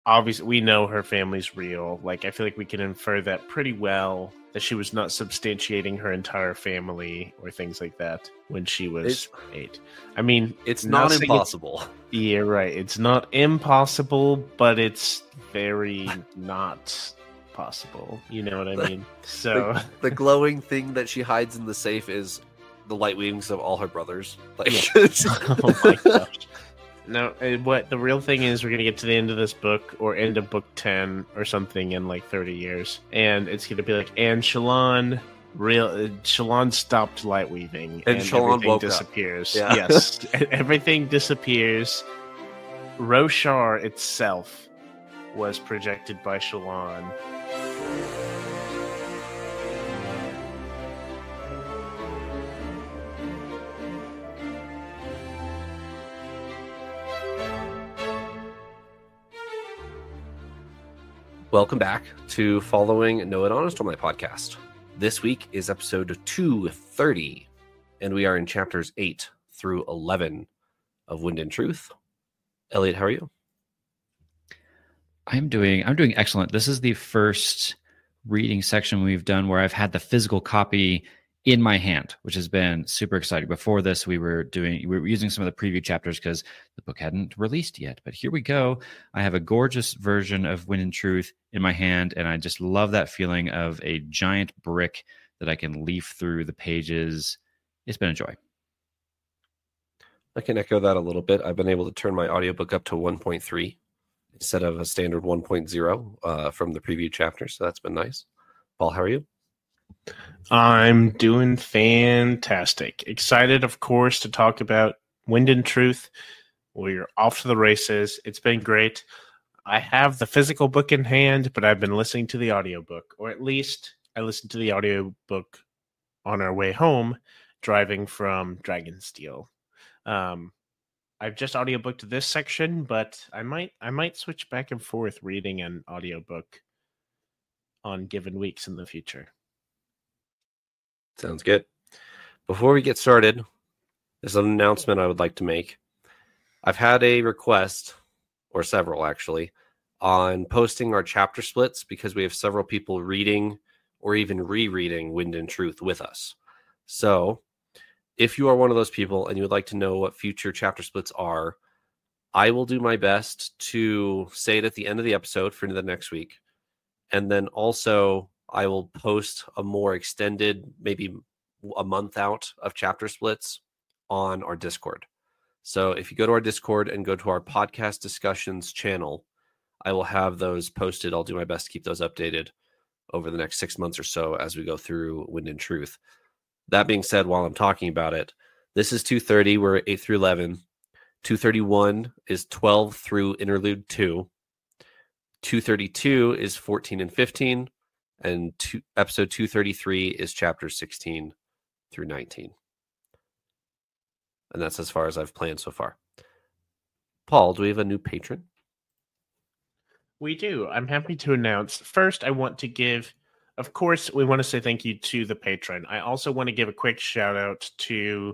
obviously we know her family's real. Like, I feel like we can infer that pretty well, that she was not substantiating her entire family or things like that when she was 8. I mean, it's not impossible. Yeah, right. It's not impossible, but it's very not possible. You know what I mean? So the glowing thing that she hides in the safe is the light wings of all her brothers. Like, oh my gosh. No, what the real thing is, we're gonna get to the end of this book or end of book 10 or something in like 30 years, and it's gonna be like, and Shallan stopped light weaving, and everything disappears. Yeah. Yes, everything disappears. Roshar itself was projected by Shallan. Welcome back to Following No One Honest on my podcast. This week is episode 230, and we are in chapters 8 through 11 of Wind and Truth. Elliot, how are you? I'm doing excellent. This is the first reading section we've done where I've had the physical copy in my hand, which has been super exciting. Before this, we were using some of the preview chapters because the book hadn't released yet. But here we go. I have a gorgeous version of Wind and Truth in my hand, and I just love that feeling of a giant brick that I can leaf through the pages. It's been a joy. I can echo that a little bit. I've been able to turn my audiobook up to 1.3 instead of a standard 1.0 from the preview chapter, so that's been nice. Paul, how are you? I'm doing fantastic. Excited, of course, to talk about Wind and Truth. We're off to the races. It's been great. I have the physical book in hand, but I've been listening to the audiobook, or at least I listened to the audiobook on our way home, driving from Dragonsteel. I've just audiobooked this section, but I might switch back and forth reading an audiobook on given weeks in the future. Sounds good. Before we get started, there's an announcement I would like to make. I've had a request, or several actually, on posting our chapter splits because we have several people reading or even rereading Wind and Truth with us. So if you are one of those people and you would like to know what future chapter splits are, I will do my best to say it at the end of the episode for the next week. And then also I will post a more extended, maybe a month out of chapter splits on our Discord. So if you go to our Discord and go to our podcast discussions channel, I will have those posted. I'll do my best to keep those updated over the next 6 months or so as we go through Wind and Truth. That being said, while I'm talking about it, this is 230. We're at 8 through 11. 231 is 12 through interlude 2. 232 is 14 and 15. And episode 233 is chapters 16 through 19. And that's as far as I've planned so far. Paul, do we have a new patron? We do. I'm happy to announce. First, I want to give, of course, we want to say thank you to the patron. I also want to give a quick shout out to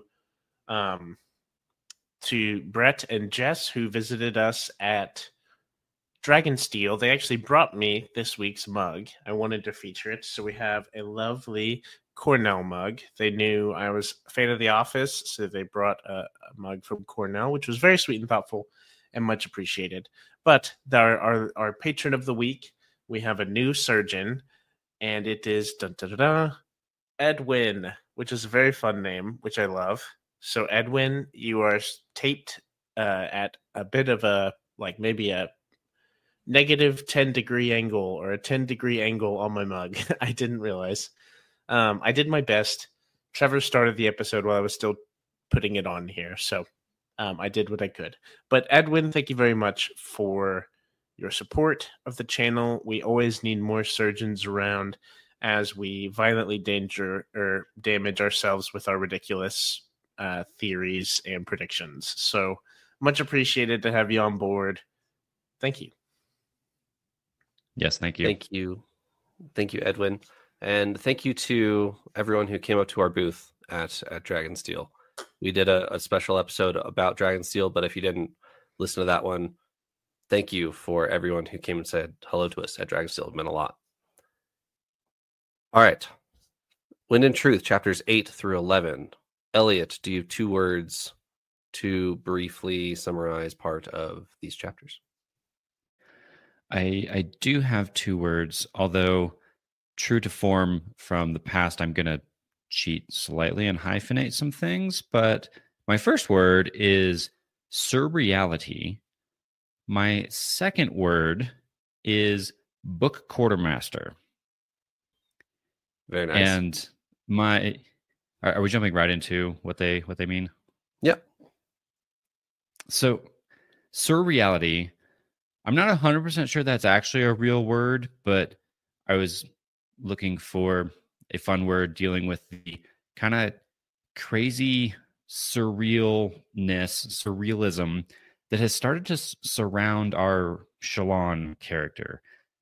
Brett and Jess, who visited us at Dragonsteel. They actually brought me this week's mug. I wanted to feature it, so we have a lovely Cornell mug. They knew I was a fan of The Office, so they brought a mug from Cornell, which was very sweet and thoughtful and much appreciated. But our patron of the week, we have a new surgeon, and it is Edwin, which is a very fun name, which I love. So Edwin, you are taped at a bit of a, like maybe a negative 10-degree angle or a 10-degree angle on my mug. I didn't realize. I did my best. Trevor started the episode while I was still putting it on here, so I did what I could. But Edwin, thank you very much for your support of the channel. We always need more surgeons around as we violently damage ourselves with our ridiculous theories and predictions. So much appreciated to have you on board. Thank you. Yes, thank you. Thank you. Thank you, Edwin. And thank you to everyone who came up to our booth at Dragonsteel. We did a special episode about Dragonsteel, but if you didn't listen to that one, thank you for everyone who came and said hello to us at Dragonsteel. It meant a lot. All right. Wind and Truth, chapters 8 through 11. Elliot, do you have 2 words to briefly summarize part of these chapters? I do have 2 words, although true to form from the past, I'm going to cheat slightly and hyphenate some things. But my first word is surreality. My second word is book quartermaster. Very nice. And my are we jumping right into what they mean? Yep. So surreality, I'm not 100% sure that's actually a real word, but I was looking for a fun word dealing with the kind of crazy surrealism that has started to surround our Shallan character.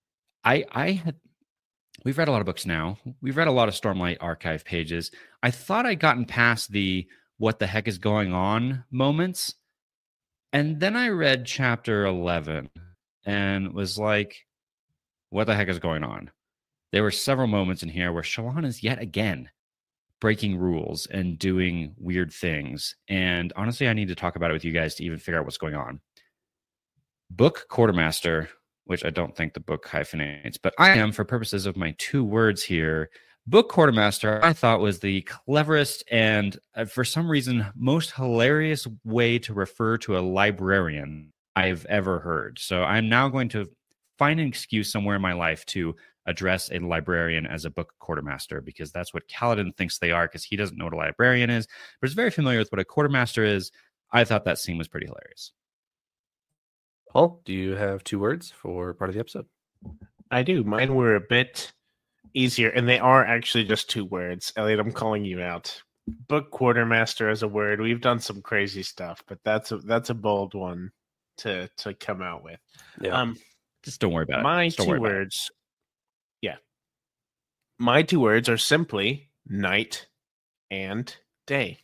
We've read a lot of books now. We've read a lot of Stormlight Archive pages. I thought I'd gotten past the what the heck is going on moments. And then I read chapter 11 and was like, what the heck is going on? There were several moments in here where Shallan is yet again breaking rules and doing weird things. And honestly, I need to talk about it with you guys to even figure out what's going on. Book quartermaster, which I don't think the book hyphenates, but I am, for purposes of my 2 words here, book quartermaster, I thought was the cleverest and, for some reason, most hilarious way to refer to a librarian I've ever heard. So I'm now going to find an excuse somewhere in my life to address a librarian as a book quartermaster, because that's what Kaladin thinks they are, because he doesn't know what a librarian is, but is very familiar with what a quartermaster is. I thought that scene was pretty hilarious. Paul, do you have 2 words for part of the episode? I do. Mine were a bit easier, and they are actually just 2 words. Elliot, I'm calling you out. Book quartermaster as a word. We've done some crazy stuff, but that's a bold one to come out with. Yeah. Just don't worry about my it. My 2 words. Yeah. My 2 words are simply night and day.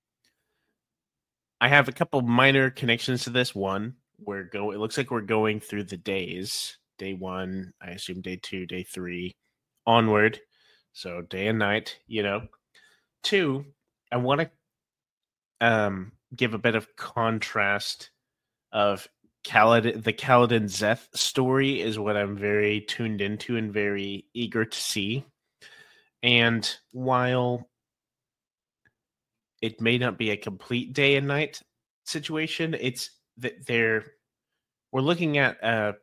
I have a couple minor connections to this. One, it looks like we're going through the days. Day 1, I assume day 2, day 3, onward. So day and night, 2, I want to give a bit of contrast of Kaladin. The Kaladin Szeth story is what I'm very tuned into and very eager to see. And while it may not be a complete day and night situation, it's that we're looking at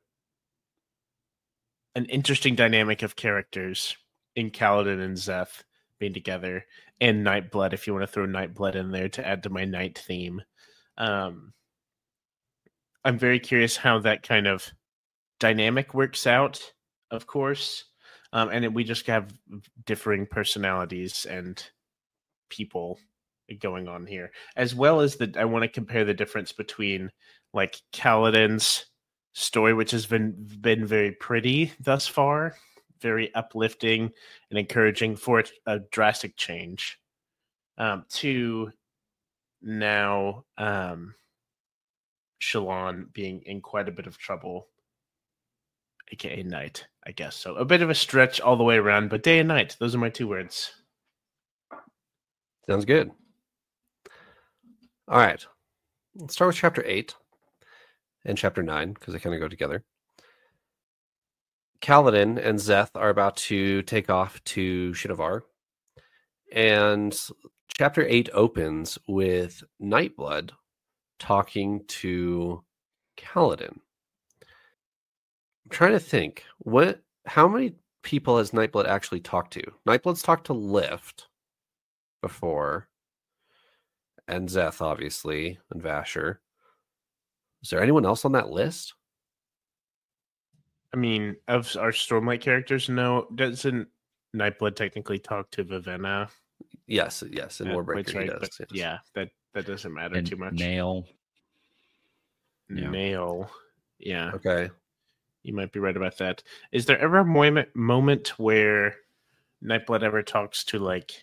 an interesting dynamic of characters in Kaladin and Szeth being together, and Nightblood, if you want to throw Nightblood in there to add to my night theme. I'm very curious how that kind of dynamic works out, of course. We just have differing personalities and people going on here, as well as I want to compare the difference between like Kaladin's story, which has been very pretty thus far, very uplifting and encouraging for a drastic change, to now Shallan being in quite a bit of trouble, aka night, I guess. So a bit of a stretch all the way around, but day and night, those are my 2 words. Sounds good. All right. Let's start with chapter 8 and chapter 9, because they kind of go together. Kaladin and Szeth are about to take off to Shinovar, and chapter 8 opens with Nightblood talking to Kaladin. I'm trying to think, how many people has Nightblood actually talked to? Nightblood's talked to Lift before, and Szeth, obviously, and Vasher. Is there anyone else on that list? I mean, of our Stormlight characters, no. Doesn't Nightblood technically talk to Vivenna? Yes, in Warbreaker right, he does. But yes. yeah, that doesn't matter too much. Nail. Yeah. Okay. You might be right about that. Is there ever a moment where Nightblood ever talks to like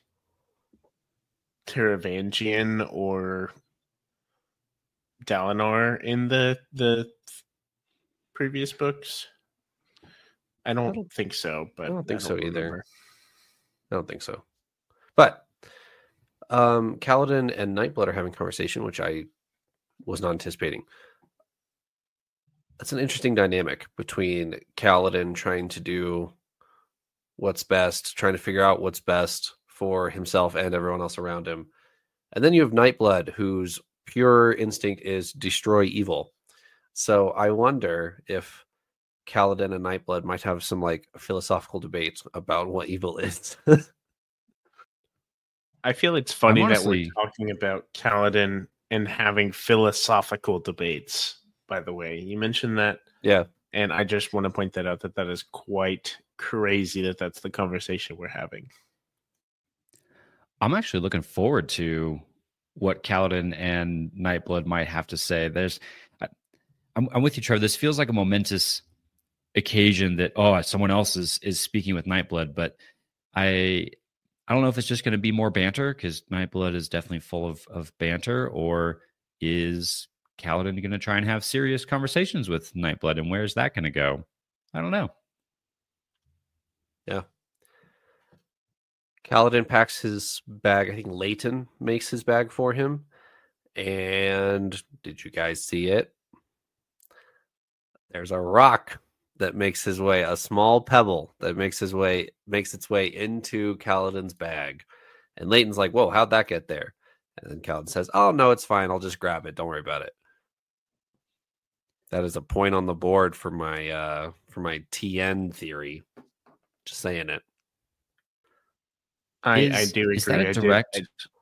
Taravangian or Dalinar in the previous books? I don't think so, but I don't think so either. remember. I don't think so. But Kaladin and Nightblood are having a conversation, which I was not anticipating. That's an interesting dynamic between Kaladin trying to do what's best, trying to figure out what's best for himself and everyone else around him. And then you have Nightblood, whose pure instinct is destroy evil. So I wonder if Kaladin and Nightblood might have some like philosophical debate about what evil is. I feel it's funny honestly- that we're talking about Kaladin and having philosophical debates, by the way. You mentioned that, Yeah. and I just want to point that out, that is quite crazy that that's the conversation we're having. I'm actually looking forward to what Kaladin and Nightblood might have to say. I'm with you, Trevor. This feels like a momentous occasion that someone else is speaking with Nightblood, but I don't know if it's just going to be more banter, because Nightblood is definitely full of banter, or is Kaladin going to try and have serious conversations with Nightblood, and where's that going to go? I don't know. Yeah. Kaladin packs his bag. I think Leighton makes his bag for him. And did you guys see it? There's a rock that makes his way, a small pebble that makes its way into Kaladin's bag. And Leighton's like, whoa, how'd that get there? And then Kaladin says, oh, no, it's fine. I'll just grab it. Don't worry about it. That is a point on the board for my TN theory. Just saying it. I do agree. Is that a direct?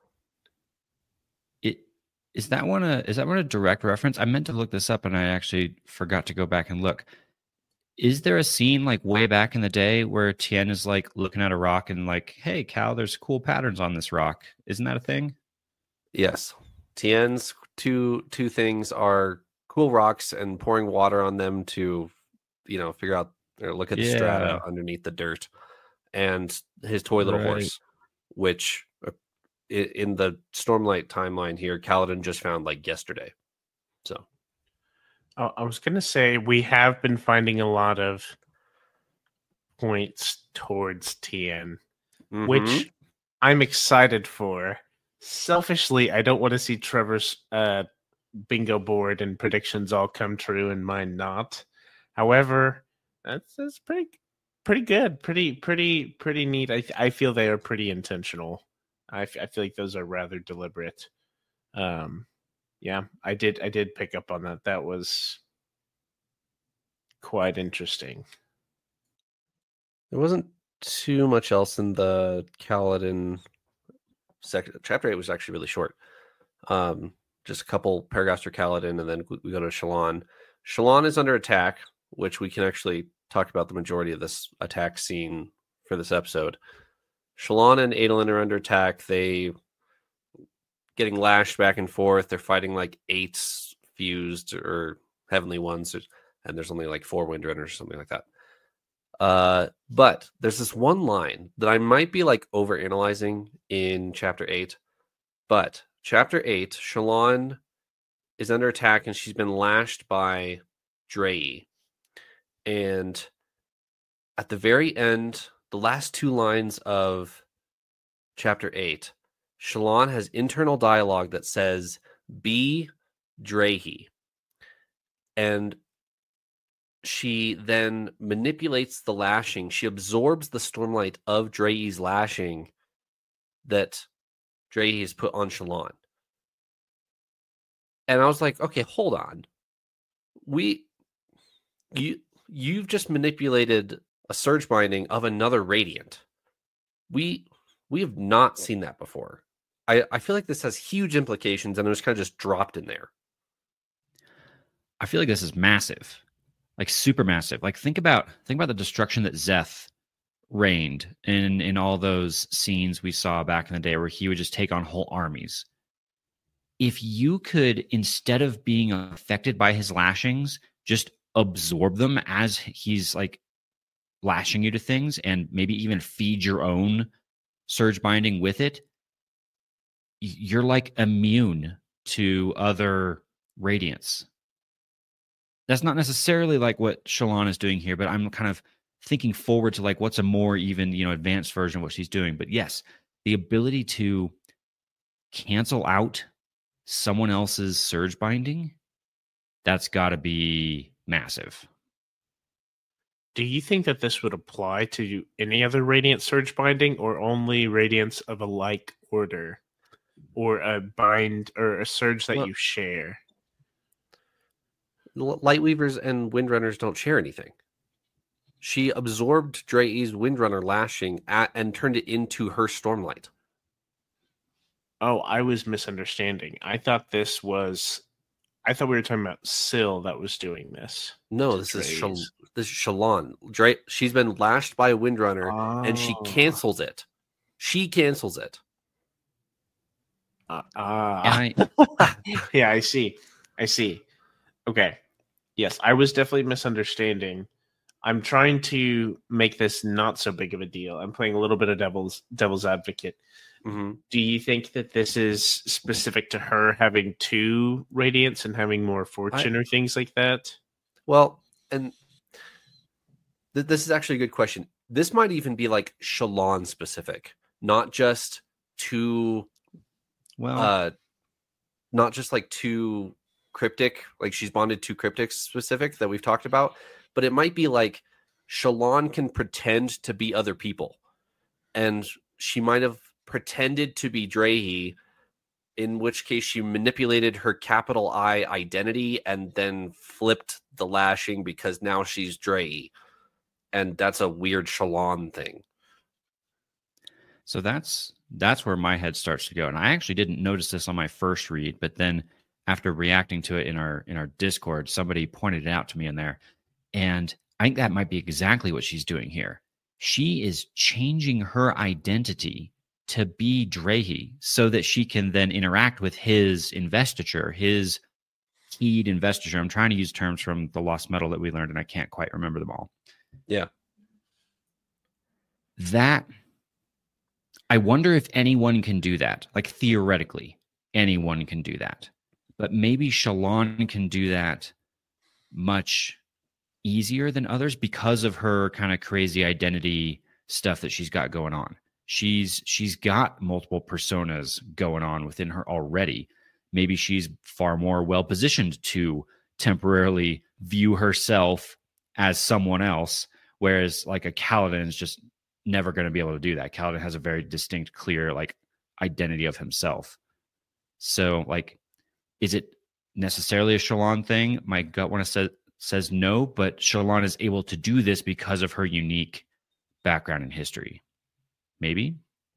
Is that one a direct reference? I meant to look this up and I actually forgot to go back and look. Is there a scene like way back in the day where Tien is like looking at a rock and like, hey, Cal, there's cool patterns on this rock? Isn't that a thing? Yes. Tien's two things are cool rocks and pouring water on them to, figure out or look at the strata underneath the dirt, and his toy little horse, which in the Stormlight timeline here, Kaladin just found like yesterday. So I was going to say, we have been finding a lot of points towards Tien, which I'm excited for. Selfishly, I don't want to see Trevor's bingo board and predictions all come true and mine not. However, that's pretty good, pretty neat. I feel they are pretty intentional. I feel like those are rather deliberate. Yeah, I did pick up on that. That was quite interesting. There wasn't too much else in the Kaladin section. Chapter 8 was actually really short. Just a couple paragraphs for Kaladin, and then we go to Shallan. Shallan is under attack, which we can actually talk about the majority of this attack scene for this episode. Shallan and Adolin are under attack. They getting lashed back and forth. They're fighting like 8 fused or heavenly ones, and there's only like 4 windrunners or something like that. But there's this one line that I might be like overanalyzing in chapter 8. But chapter 8, Shallan is under attack and she's been lashed by Drei. And at the very end, the last 2 lines of chapter 8, Shallan has internal dialogue that says, "Be Drei." And she then manipulates the lashing. She absorbs the stormlight of Drei's lashing that Drei has put on Shallan. And I was like, okay, hold on. You've just manipulated a surge binding of another Radiant. We have not seen that before. I feel like this has huge implications, and it was kind of just dropped in there. I feel like this is massive, like super massive. Like think about the destruction that Szeth reigned in all those scenes we saw back in the day, where he would just take on whole armies. If you could, instead of being affected by his lashings, just absorb them as he's like lashing you to things, and maybe even feed your own surge binding with it, you're like immune to other radiants. that's not necessarily like what Shallan is doing here, but I'm kind of thinking forward to like what's a more even, advanced version of what she's doing. But yes, the ability to cancel out someone else's surge binding, that's got to be massive. Do you think that this would apply to any other Radiant Surge binding, or only Radiants of a like order, or a bind or a surge that you share? Lightweavers and Windrunners don't share anything. She absorbed Drai's Windrunner lashing and turned it into her Stormlight. Oh, I was misunderstanding. I thought we were talking about Syl that was doing this. No, this is Shallan. She's been lashed by a Windrunner, and she cancels it. She cancels it. Yeah, I see. Okay. Yes, I was definitely misunderstanding. I'm trying to make this not so big of a deal. I'm playing a little bit of devil's advocate. Mm-hmm. Do you think that this is specific to her having 2 Radiants and having more fortune or things like that? Well, and this is actually a good question. This might even be like Shallan specific, not just to, not just like to cryptic, like she's bonded to cryptic specific that we've talked about, but it might be like Shallan can pretend to be other people, and she might have pretended to be Drahi, in which case she manipulated her capital I identity and then flipped the lashing because now she's Drahi, and that's a weird Shallan thing. So that's where my head starts to go, and I actually didn't notice this on my first read, but then after reacting to it in our Discord, somebody pointed it out to me in there, and I think that might be exactly what she's doing here. She is changing her identity to be Drahi so that she can then interact with his investiture, his keyed investiture. I'm trying to use terms from the Lost Metal that we learned, and I can't quite remember them all. Yeah. That, I wonder if anyone can do that. Like, theoretically, anyone can do that. But maybe Shallan can do that much easier than others because of her kind of crazy identity stuff that she's got going on. She's got multiple personas going on within her already. Maybe she's far more well positioned to temporarily view herself as someone else, whereas like a Kaladin is just never going to be able to do that. Kaladin has a very distinct, clear like identity of himself. So like, is it necessarily a Shallan thing? My gut want to says no, but Shallan is able to do this because of her unique background and history. Maybe.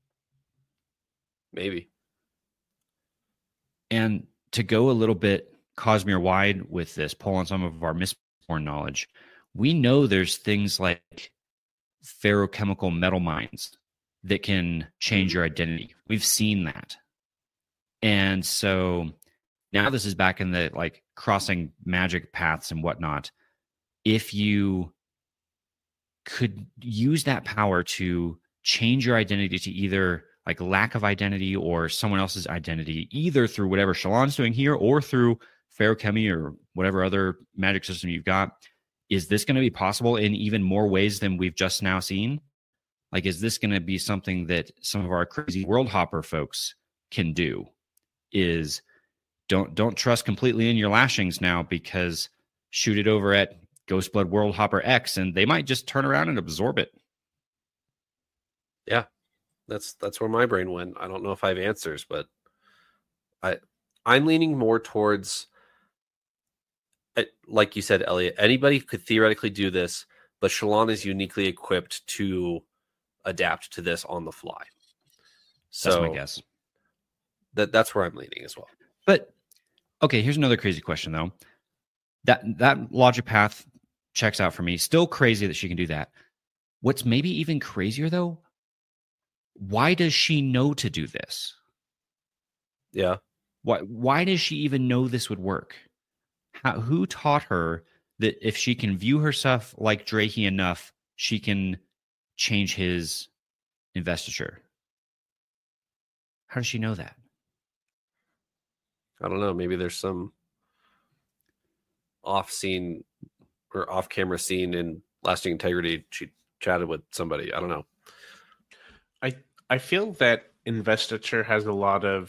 And to go a little bit Cosmere wide with this, pull on some of our Mistborn knowledge, we know there's things like ferrochemical metal mines that can change your identity. We've seen that. And so now this is back in the like crossing magic paths and whatnot. If you could use that power to change your identity to either like lack of identity or someone else's identity, either through whatever Shallan's doing here or through ferrochemy or whatever other magic system you've got, is this going to be possible in even more ways than we've just now seen? Like, is this going to be something that some of our crazy world hopper folks can do? Is don't trust completely in your lashings now, because shoot it over at Ghostblood World Hopper X and they might just turn around and absorb it. Yeah, that's where my brain went. I don't know if I have answers, but I'm leaning more towards, like you said, Elliot, anybody could theoretically do this, but Shallan is uniquely equipped to adapt to this on the fly. So that's my guess. That's where I'm leaning as well. But okay, here's another crazy question though. That logic path checks out for me. Still crazy that she can do that. What's maybe even crazier though, why does she know to do this? Yeah. Why does she even know this would work? Who taught her that if she can view herself like Drahi enough, she can change his investiture? How does she know that? I don't know. Maybe there's some off scene or off camera scene in Lasting Integrity. She chatted with somebody. I don't know. I feel that investiture has a lot of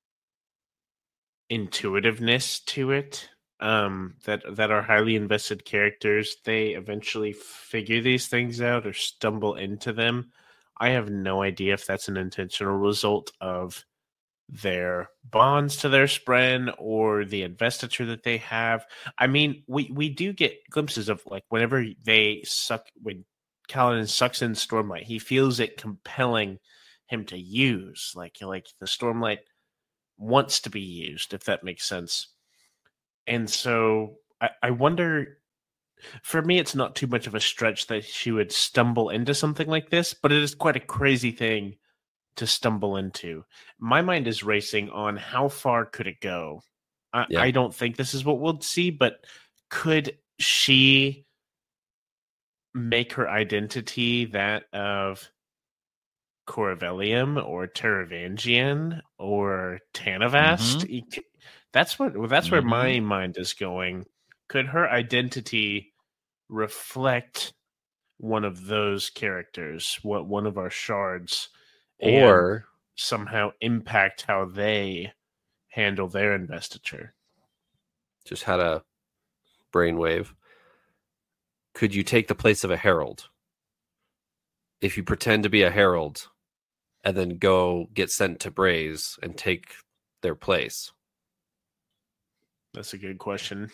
intuitiveness to it. That are highly invested characters, they eventually figure these things out or stumble into them. I have no idea if that's an intentional result of their bonds to their spren or the investiture that they have. I mean, we do get glimpses of like whenever when Kaladin sucks in Stormlight, he feels it compelling him to use like the Stormlight wants to be used, if that makes sense. And so I wonder, for me, it's not too much of a stretch that she would stumble into something like this, but it is quite a crazy thing to stumble into. My mind is racing on how far could it go. I don't think this is what we'll see, but could she make her identity that of Corvellium or Teravangian or Tanavast? Mm-hmm. That's where my mind is going. Could her identity reflect one of those characters, one of our shards, or somehow impact how they handle their investiture? Just had a brainwave. Could you take the place of a herald? If you pretend to be a herald and then go get sent to Braze and take their place? That's a good question.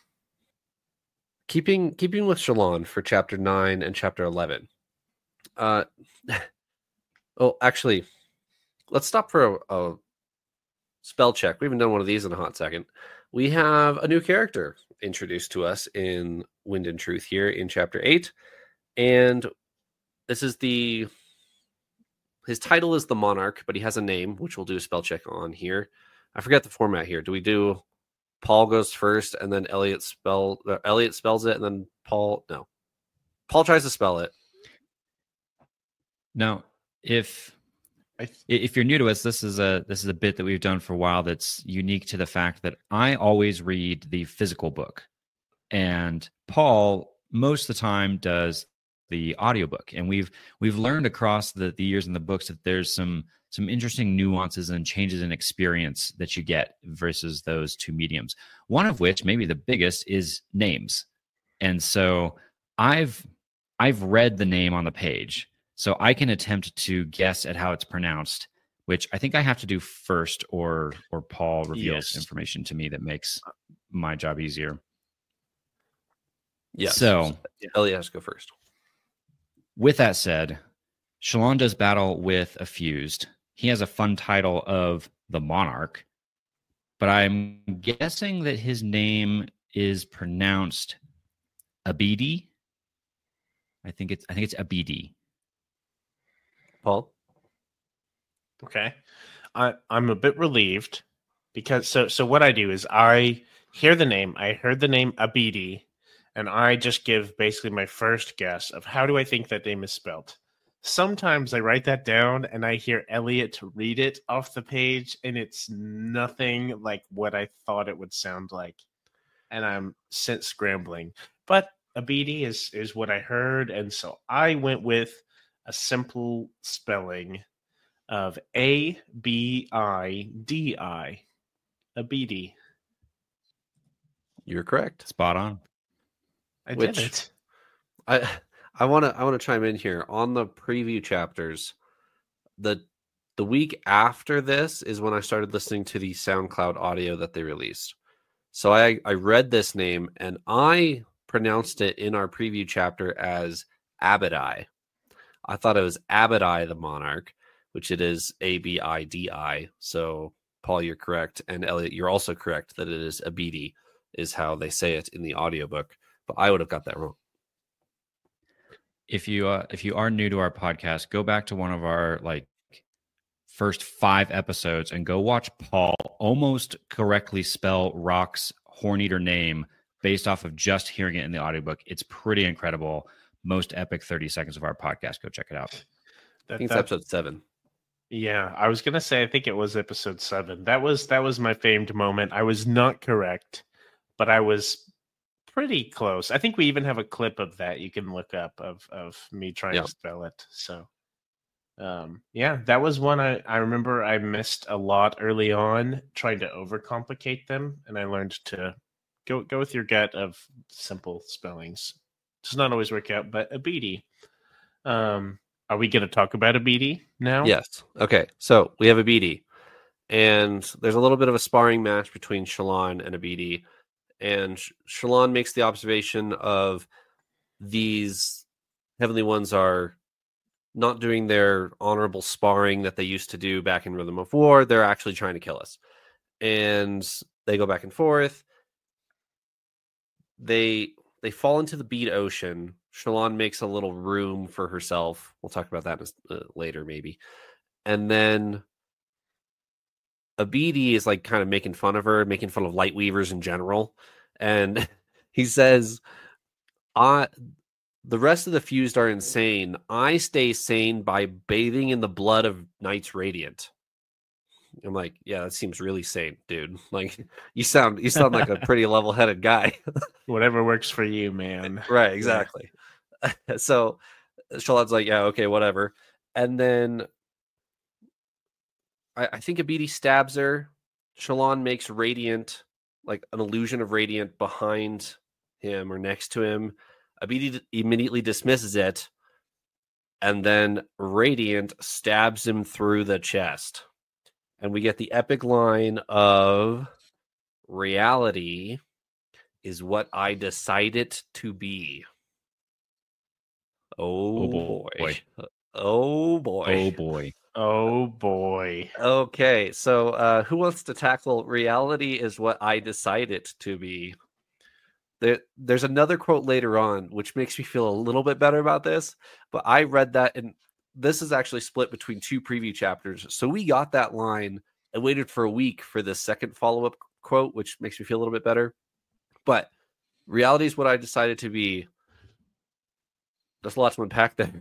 Keeping with Shallan for chapter 9 and chapter 11. Oh, actually, let's stop for a spell check. We haven't done one of these in a hot second. We have a new character introduced to us in Wind and Truth here in chapter 8. And this is his title is the Monarch, but he has a name, which we'll do a spell check on here. I forget the format here. Do we do Paul goes first and then Elliot spells it and then Paul? No. Paul tries to spell it. No. If you're new to us, this is a bit that we've done for a while that's unique to the fact that I always read the physical book, and Paul most of the time does the audiobook. And we've learned across the years in the books that there's some interesting nuances and changes in experience that you get versus those two mediums. One of which, maybe the biggest, is names. And so I've read the name on the page, so I can attempt to guess at how it's pronounced, which I think I have to do first, or Paul reveals information to me that makes my job easier. Yes. So Elliot has to go first. With that said, Shallan does battle with a fused. He has a fun title of the Monarch, but I'm guessing that his name is pronounced Abidi. I think it's Abidi. Paul? Okay. I'm a bit relieved because so what I do is I hear the name. I heard the name Abidi, and I just give basically my first guess of how do I think that name is spelled. Sometimes I write that down and I hear Elliot read it off the page, and it's nothing like what I thought it would sound like. And I'm since scrambling. But Abidi is what I heard, and so I went with a simple spelling of Abidi. Abidi. You're correct. Spot on. I did it. I want to chime in here on the preview chapters. The week after this is when I started listening to the SoundCloud audio that they released. So I read this name and I pronounced it in our preview chapter as Abidi. I thought it was Abidi the Monarch, which it is Abidi. So Paul, you're correct, and Elliot, you're also correct that it is Abidi is how they say it in the audiobook. But I would have got that wrong. If you are new to our podcast, go back to one of our first 5 episodes and go watch Paul almost correctly spell Rock's Horneater name based off of just hearing it in the audiobook. It's pretty incredible. Most epic 30 seconds of our podcast. Go check it out. I think it's episode 7. Yeah, I was gonna say I think it was episode 7. That was my famed moment. I was not correct, but I was pretty close. I think we even have a clip of that you can look up of me trying Yeah. to spell it. So, yeah, that was one I remember I missed a lot early on trying to overcomplicate them, and I learned to go with your gut of simple spellings. Does not always work out, but Abidi. Are we going to talk about Abidi now? Yes. Okay. So we have Abidi, and there's a little bit of a sparring match between Shallan and Abidi, and Shallan makes the observation of these Heavenly Ones are not doing their honorable sparring that they used to do back in Rhythm of War. They're actually trying to kill us, and they go back and forth. They fall into the bead ocean. Shallan makes a little room for herself. We'll talk about that later, maybe. And then Abidi is like kind of making fun of her, making fun of light weavers in general. And he says, the rest of the fused are insane. I stay sane by bathing in the blood of Knights Radiant. I'm like, yeah, that seems really sane, dude. Like, you sound like a pretty level-headed guy. Whatever works for you, man. Right, exactly. Yeah. So Shallan's like, yeah, okay, whatever. And then I think Abidi stabs her. Shallan makes Radiant, like an illusion of Radiant behind him or next to him. Abidi immediately dismisses it. And then Radiant stabs him through the chest. And we get the epic line of, reality is what I decide it to be. Oh boy. Oh boy. Oh boy. Oh boy. Okay, so who wants to tackle reality is what I decide it to be? There's another quote later on which makes me feel a little bit better about this, but I read that, and this is actually split between two preview chapters. So we got that line and waited for a week for the second follow-up quote, which makes me feel a little bit better. But reality is what I decided to be. There's a lot to unpack there.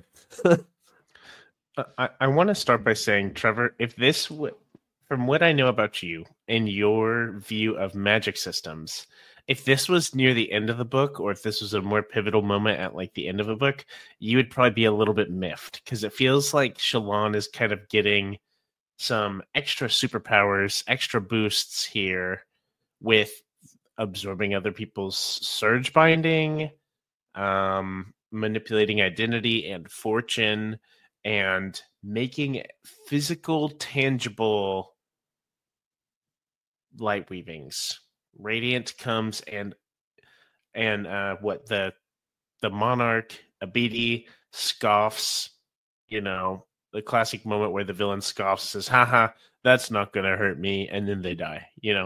I want to start by saying, Trevor, if this from what I know about you and your view of magic systems, if this was near the end of the book, or if this was a more pivotal moment at like the end of a book, you would probably be a little bit miffed, because it feels like Shallan is kind of getting some extra superpowers, extra boosts here with absorbing other people's surge binding, manipulating identity and fortune, and making physical, tangible light weavings. Radiant comes and what the monarch Abidi scoffs, the classic moment where the villain scoffs, says, haha, that's not gonna hurt me, and then they die,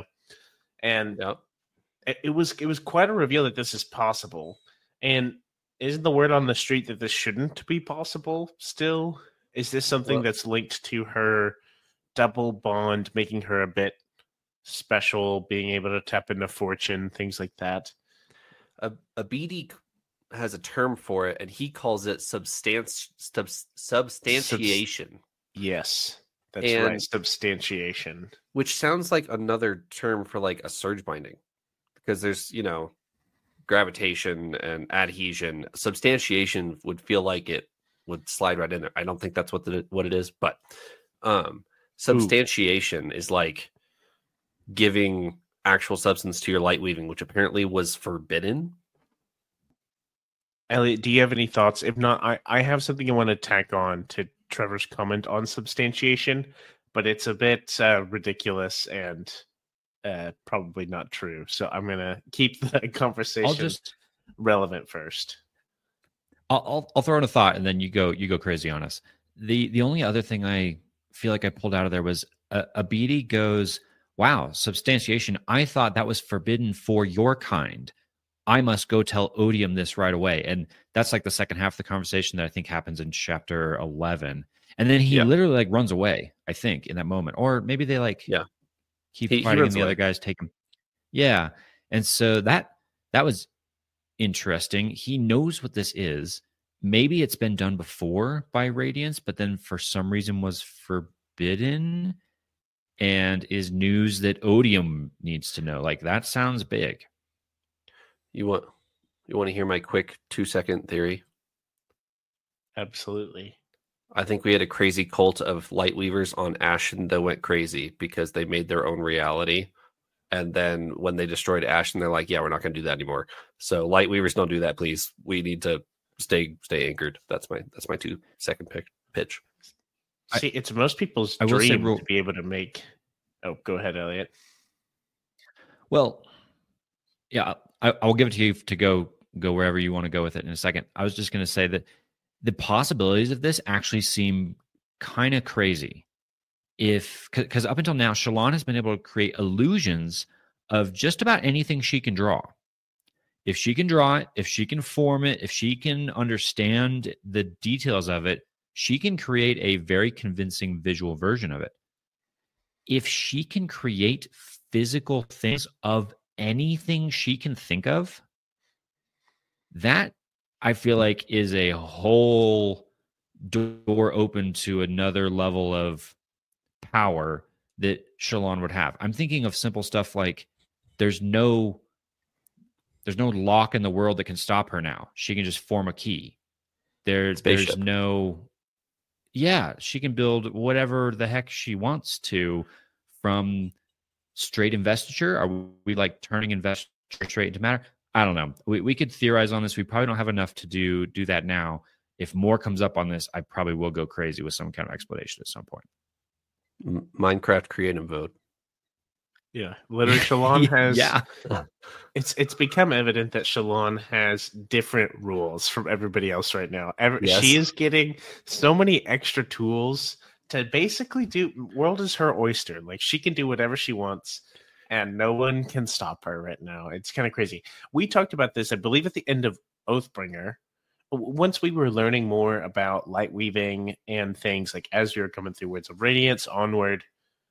and Yep. it was quite a reveal that this is possible. And isn't the word on the street that this shouldn't be possible still? Is this something that's linked to her double bond, making her a bit special, being able to tap into fortune, things like that? Abidi has a term for it, and he calls it substantiation. Yes, that's right. Substantiation. Which sounds like another term for like a surge binding, because there's, gravitation and adhesion. Substantiation would feel like it would slide right in there. I don't think that's what it is, but substantiation is like giving actual substance to your light weaving, which apparently was forbidden. Elliot, do you have any thoughts? If not, I have something I want to tack on to Trevor's comment on substantiation, but it's a bit ridiculous and probably not true. So I'm going to keep the conversation relevant first. I'll throw in a thought, and then you go crazy on us. The only other thing I feel like I pulled out of there was Abidi goes, wow, substantiation. I thought that was forbidden for your kind. I must go tell Odium this right away. And that's like the second half of the conversation that I think happens in chapter 11. And then he literally like runs away, I think, in that moment. Or maybe they keep fighting and the other guys take him. Yeah. And so that was interesting. He knows what this is. Maybe it's been done before by Radiance, but then for some reason was forbidden and is news that Odium needs to know. Like, that sounds big. You want You want to hear my quick 2-second theory? Absolutely. I think we had a crazy cult of Lightweavers on Ashen that went crazy because they made their own reality. And then when they destroyed Ashen, they're like, yeah, we're not going to do that anymore. So Lightweavers, don't do that, please. We need to stay anchored. That's my 2-second pitch. See, it's most people's I will say dream to be able to make. Oh, go ahead, Elliot. Well, yeah, I'll give it to you to go wherever you want to go with it in a second. I was just going to say that the possibilities of this actually seem kind of crazy. Because up until now, Shallan has been able to create illusions of just about anything she can draw. If she can draw it, if she can form it, if she can understand the details of it, she can create a very convincing visual version of it. If she can create physical things of anything she can think of, that I feel like is a whole door open to another level of power that Shallan would have. I'm thinking of simple stuff like there's no lock in the world that can stop her now. She can just form a key. There's no, yeah, she can build whatever the heck she wants to, from straight investiture. Are we like turning investiture straight into matter? I don't know. We could theorize on this. We probably don't have enough to do that now. If more comes up on this, I probably will go crazy with some kind of explanation at some point. Minecraft creative vote. Yeah, literally, Shallan has. Yeah, it's become evident that Shallan has different rules from everybody else right now. Yes. She is getting so many extra tools to basically do. World is her oyster. Like, she can do whatever she wants, and no one can stop her right now. It's kind of crazy. We talked about this, I believe, at the end of Oathbringer. Once we were learning more about light weaving and things, like as we were coming through Words of Radiance onward,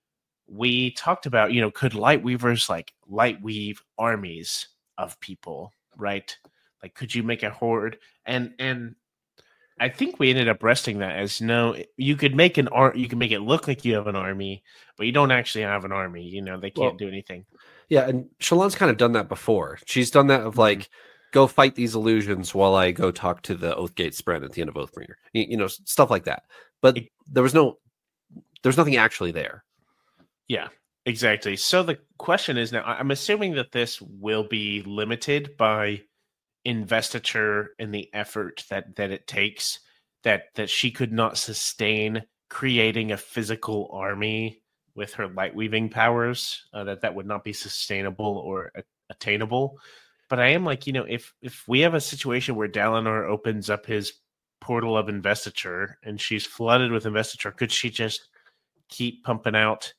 we talked about, could light weavers like light weave armies of people, right? Like, could you make a horde? And I think we ended up resting that as, no, you could make you can make it look like you have an army, but you don't actually have an army. They can't do anything. Yeah, and Shallan's kind of done that before. She's done that of like, go fight these illusions while I go talk to the Oathgate Spren at the end of Oathbringer. Stuff like that. But there's nothing actually there. Yeah, exactly. So the question is now, I'm assuming that this will be limited by investiture and the effort that it takes, that she could not sustain creating a physical army with her light weaving powers, that would not be sustainable or attainable. But I am like, if we have a situation where Dalinar opens up his portal of investiture and she's flooded with investiture, could she just keep pumping out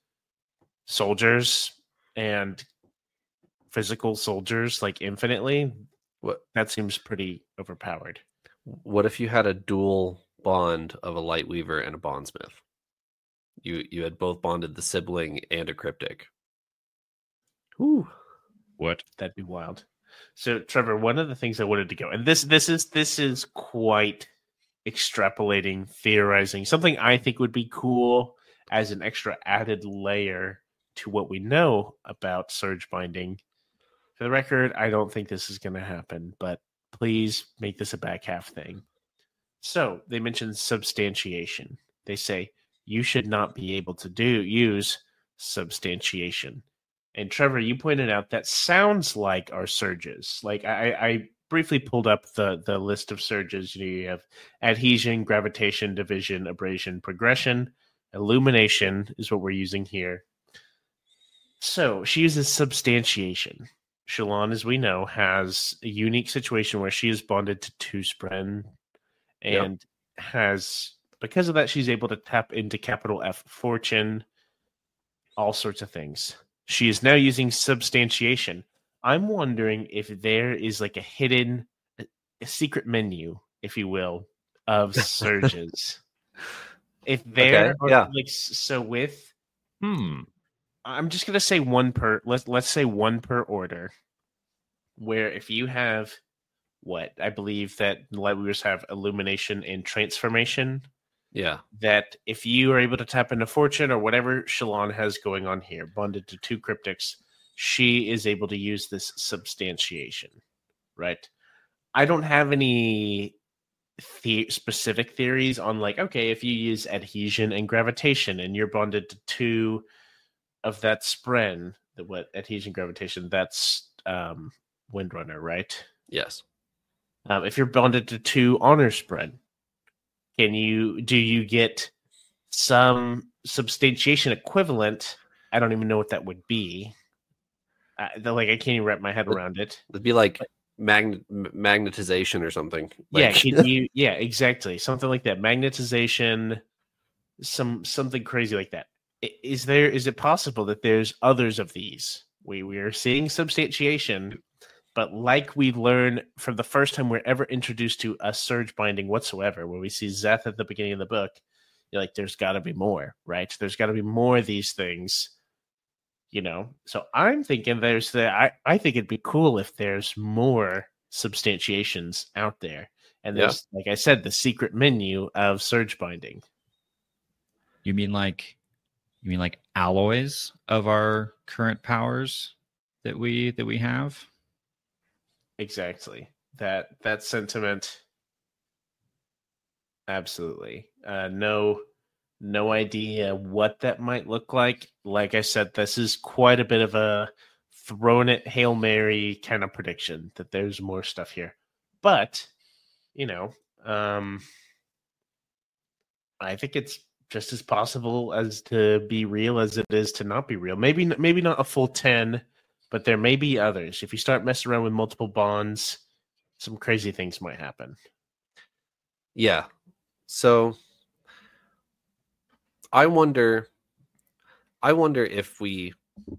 soldiers and physical soldiers like infinitely? That seems pretty overpowered. What if you had a dual bond of a light weaver and a bondsmith? You had both bonded the sibling and a cryptic. Ooh, what? That'd be wild. So, Trevor, one of the things I wanted to go, and this is quite extrapolating, theorizing, something I think would be cool as an extra added layer to what we know about surge binding. For the record, I don't think this is going to happen, but please make this a back half thing. So they mentioned substantiation. They say you should not be able to use substantiation. And Trevor, you pointed out that sounds like our surges. Like I briefly pulled up the list of surges. You have adhesion, gravitation, division, abrasion, progression, illumination is what we're using here. So she uses substantiation. Shallan, as we know, has a unique situation where she is bonded to 2 Spren, and has, because of that, she's able to tap into capital F fortune, all sorts of things. She is now using substantiation. I'm wondering if there is like a hidden, a secret menu, if you will, of surges. If there are, like, so with, I'm just gonna say one per. Let's say one per order. Where if you have what I believe that Lightweavers have illumination and transformation. Yeah. That if you are able to tap into fortune or whatever Shallan has going on here, bonded to 2 cryptics, she is able to use this substantiation, right? I don't have any specific theories on like, okay, if you use adhesion and gravitation and you're bonded to 2 of that spren, what adhesion gravitation, that's Windrunner, right? Yes. If you're bonded to 2 honor spren, do you get some substantiation equivalent? I don't even know what that would be. I can't even wrap my head around it. It'd be like magnetization or something. Like, Yeah, exactly. Something like that. Magnetization, something crazy like that. Is it possible that there's others of these? We are seeing substantiation, but like we learn from the first time we're ever introduced to a surge binding whatsoever, where we see Szeth at the beginning of the book, you're like, there's got to be more, right? There's got to be more of these things, So I'm thinking I think it'd be cool if there's more substantiations out there. And there's, like I said, the secret menu of surge binding. You mean like alloys of our current powers that we have? Exactly. That sentiment. Absolutely. No idea what that might look like. Like I said, this is quite a bit of a thrown it Hail Mary kind of prediction that there's more stuff here. But, I think it's just as possible as to be real as it is to not be real. Maybe not a full 10, but there may be others. If you start messing around with multiple bonds, some crazy things might happen. Yeah. So I wonder if we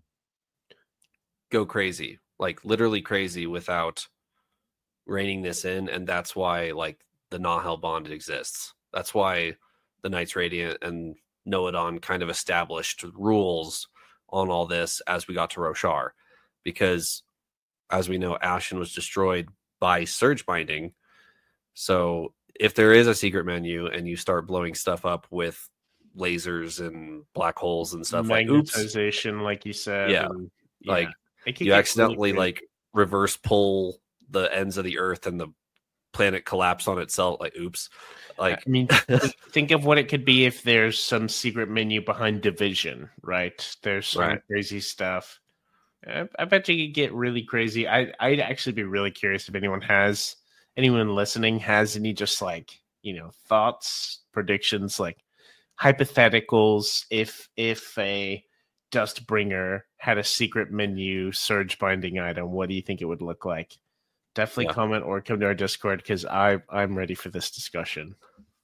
go crazy, like literally crazy without reining this in, and that's why like the Nahel bond exists. That's why the Knights Radiant and Nohadon kind of established rules on all this as we got to Roshar, because as we know, Ashen was destroyed by surge binding. So if there is a secret menu and you start blowing stuff up with lasers and black holes and stuff, like magnetization, like you said, like you accidentally like reverse pull the ends of the earth and the planet collapse on itself, like oops. Like, I mean, think of what it could be if there's some secret menu behind Division, right? There's some crazy stuff. I bet you could get really crazy. I'd actually be really curious if anyone listening has any just like, thoughts, predictions, like hypotheticals. If a Dustbringer had a secret menu surge binding item, what do you think it would look like? Definitely comment or come to our Discord, because I'm ready for this discussion.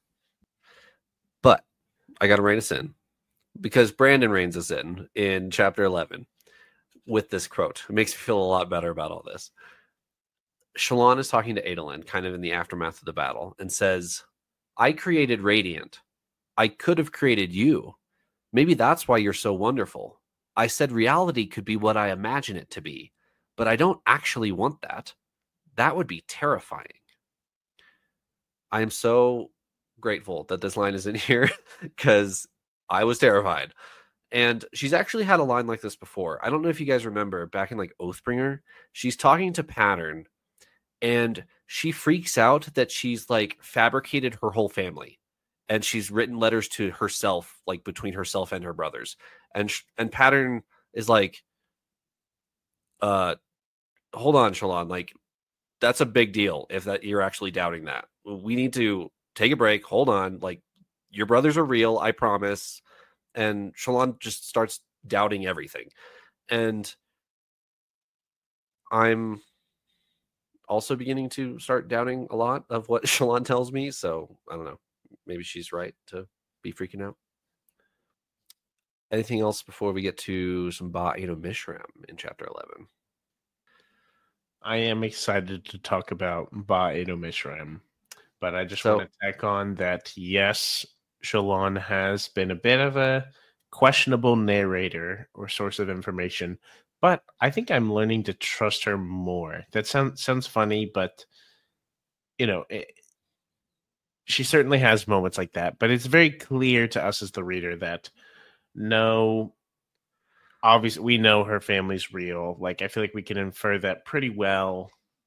But I got to rein us in, because Brandon reins us in chapter 11 with this quote. It makes me feel a lot better about all this. Shallan is talking to Adolin kind of in the aftermath of the battle and says, I created Radiant. I could have created you. Maybe that's why you're so wonderful. I said reality could be what I imagine it to be, but I don't actually want that. That would be terrifying. I am so grateful that this line is in here, because I was terrified. And she's actually had a line like this before. I don't know if you guys remember back in like Oathbringer, she's talking to Pattern and she freaks out that she's like fabricated her whole family, and she's written letters to herself, like between herself and her brothers. And Pattern is like, hold on, Shallan, like that's a big deal if that you're actually doubting that. We need to take a break. Hold on. Like, your brothers are real, I promise. And Shallan just starts doubting everything. And I'm also beginning to start doubting a lot of what Shallan tells me. So I don't know. Maybe she's right to be freaking out. Anything else before we get to some Ba-Ado-Mishram in chapter 11? I am excited to talk about Ba-Ado-Mishram, but I just want to tack on that, yes, Shallan has been a bit of a questionable narrator or source of information, but I think I'm learning to trust her more. That sounds funny, but she certainly has moments like that. But it's very clear to us as the reader that obviously we know her family's real. Like, I feel like we can infer that pretty well,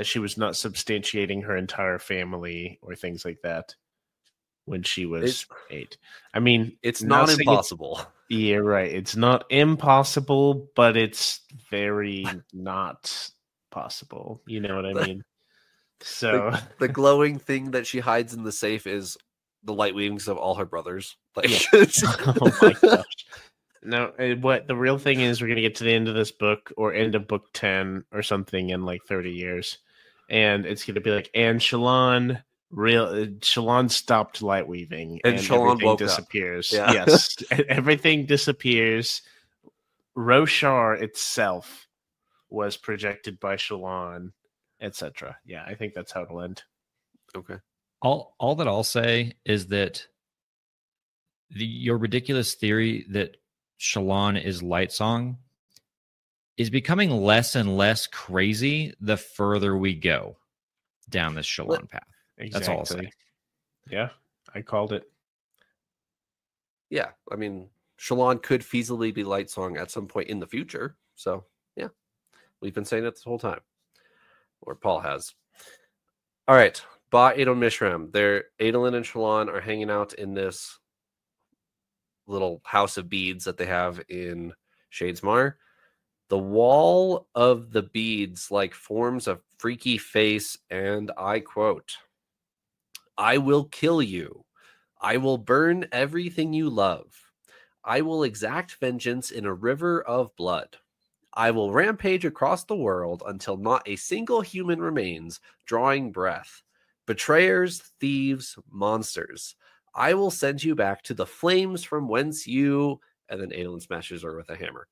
that she was not substantiating her entire family or things like that when she was 8. I mean, it's not impossible. Yeah, right. It's not impossible, but it's very not possible. You know what I mean? So the glowing thing that she hides in the safe is the light weavings of all her brothers. Like, oh my gosh. No, what the real thing is, we're gonna get to the end of this book or end of book 10 or something in like 30 years, and it's gonna be like, and Shallan stopped light weaving, and Shallan everything woke disappears. Up. Yeah. Yes, everything disappears. Roshar itself was projected by Shallan, etc. Yeah, I think that's how it'll end. Okay. All that I'll say is that your ridiculous theory that Shallan is Lightsong is becoming less and less crazy the further we go down this Shallan path. Exactly. That's all I'll say. Yeah, I called it. Yeah, I mean, Shallan could feasibly be Lightsong at some point in the future. So, yeah, we've been saying it this whole time, or Paul has. All right, Ba Adon Mishram. Adolin and Shallan are hanging out in this little house of beads that they have in Shadesmar. The wall of the beads like forms a freaky face, and I quote, "I will kill you. I will burn everything you love. I will exact vengeance in a river of blood. I will rampage across the world until not a single human remains, drawing breath. Betrayers, thieves, monsters. I will send you back to the flames from whence you..." And then Adolin smashes her with a hammer.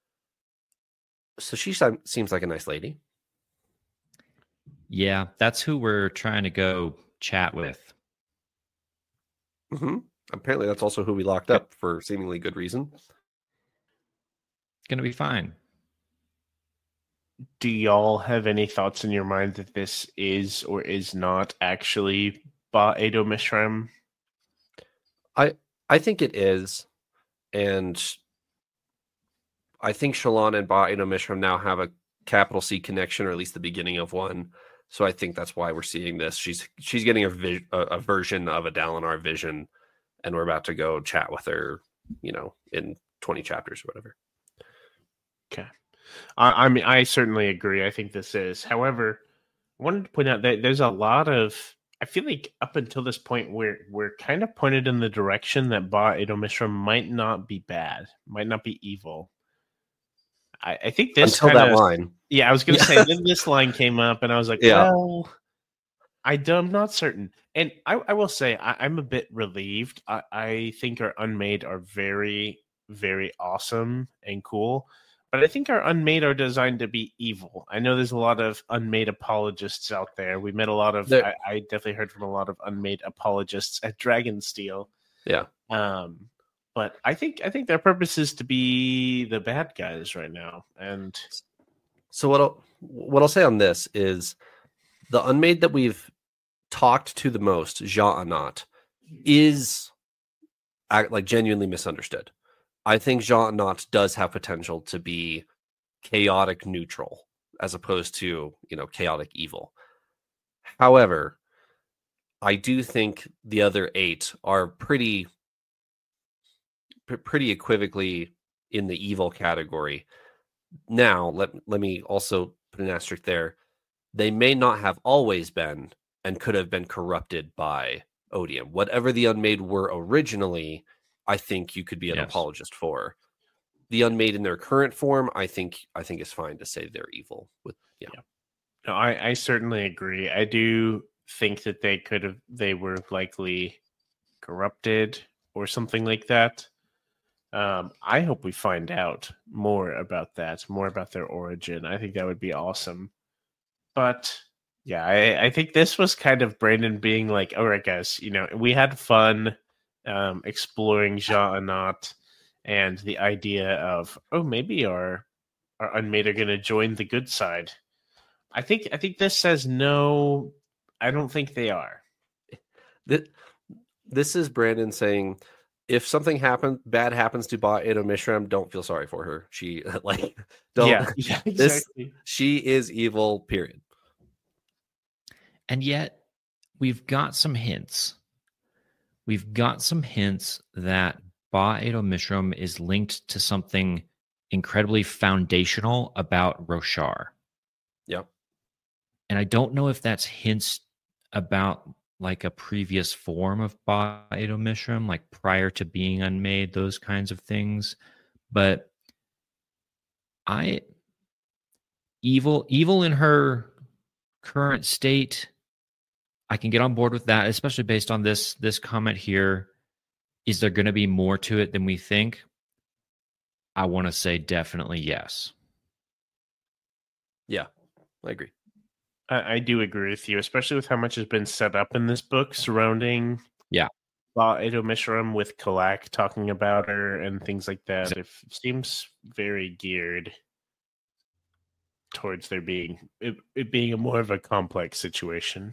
So she seems like a nice lady. Yeah, that's who we're trying to go chat with. Mm-hmm. Apparently, that's also who we locked up for seemingly good reason. Gonna be fine. Do y'all have any thoughts in your mind that this is or is not actually Ba Adon Mishram? I think it is, and I think Shallan and Ba Adon Mishram now have a capital C connection, or at least the beginning of one. So I think that's why we're seeing this. She's getting a version of a Dalinar vision, and we're about to go chat with her, in 20 chapters or whatever. Okay. I mean, I certainly agree. I think this is. However, I wanted to point out that there's a lot of... I feel like up until this point, we're kind of pointed in the direction that Ba Adon Mishram might not be bad, might not be evil. I think this until that line. Yeah, I was going to say, then this line came up, and I was like, well, I'm not certain. And I will say, I'm a bit relieved. I think our Unmade are very, very awesome and cool. But I think our Unmade are designed to be evil. I know there's a lot of Unmade apologists out there. We met a lot of... I definitely heard from a lot of Unmade apologists at Dragonsteel. Yeah. But I think their purpose is to be the bad guys right now. And so what I'll say on this is the Unmade that we've talked to the most, Sja-anat, is like genuinely misunderstood. I think Sja-anat does have potential to be chaotic neutral as opposed to, chaotic evil. However, I do think the other 8 are pretty equivocally in the evil category. Now, let me also put an asterisk there. They may not have always been and could have been corrupted by Odium. Whatever the Unmade were originally, I think you could be an apologist for. The Unmade in their current form, I think is fine to say they're evil. No, I certainly agree. I do think that they were likely corrupted or something like that. I hope we find out more about that, more about their origin. I think that would be awesome. But yeah, I think this was kind of Brandon being like, all right, guys, we had fun exploring Sja-anat and the idea of, maybe our Unmade are going to join the good side. I think this says no. I don't think they are. This is Brandon saying, if something bad happens to Ba Adon Mishram, don't feel sorry for her. She don't. Yeah, exactly. She is evil. Period. And yet we've got some hints. We've got some hints that Ba Edo Mishram is linked to something incredibly foundational about Roshar. Yep. And I don't know if that's hints about like a previous form of Ba Edo Mishram, like prior to being unmade, those kinds of things. But evil in her current state, I can get on board with that, especially based on this comment here. Is there going to be more to it than we think? I want to say definitely yes. Yeah, I agree. I do agree with you, especially with how much has been set up in this book surrounding Ba Edo Mishram, with Kalak talking about her and things like that. It seems very geared towards there being it being a more of a complex situation.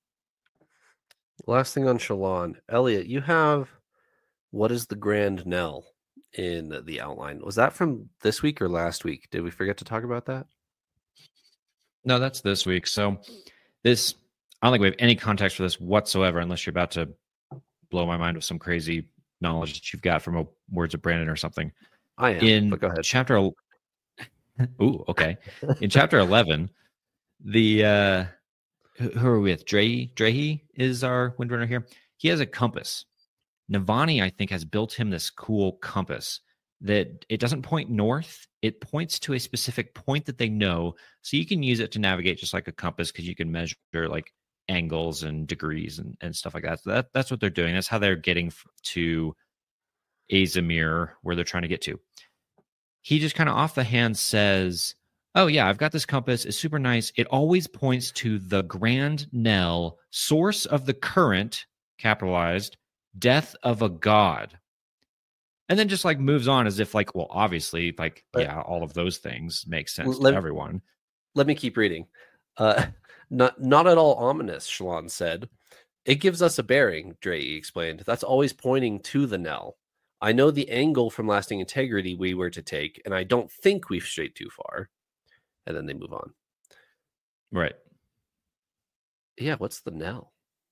Last thing on Shallan. Elliot, you have what is the Grand Knell in the outline? Was that from this week or last week? Did we forget to talk about that? No, that's this week. So this, I don't think we have any context for this whatsoever, unless you're about to blow my mind with some crazy knowledge that you've got from Words of Brandon or something. I am. But go ahead. Chapter. Ooh, okay. In chapter 11, the who are we with? Drehi is our Windrunner here. He has a compass. Navani, I think, has built him this cool compass that it doesn't point north. It points to a specific point that they know. So you can use it to navigate just like a compass, because you can measure like angles and degrees and stuff like that. So that's what they're doing. That's how they're getting to Azamir, where they're trying to get to. He just kind of off the hand says, oh yeah, I've got this compass. It's super nice. It always points to the Grand Knell, source of the current, capitalized, death of a god. And then just like moves on as if like, well, obviously, like, yeah, all of those things make sense to everyone. Let me keep reading. Not at all ominous, Shallan said. It gives us a bearing, Drehi explained. That's always pointing to the Knell. I know the angle from Lasting Integrity we were to take, and I don't think we've strayed too far. And then they move on. Right. Yeah, what's the Knell?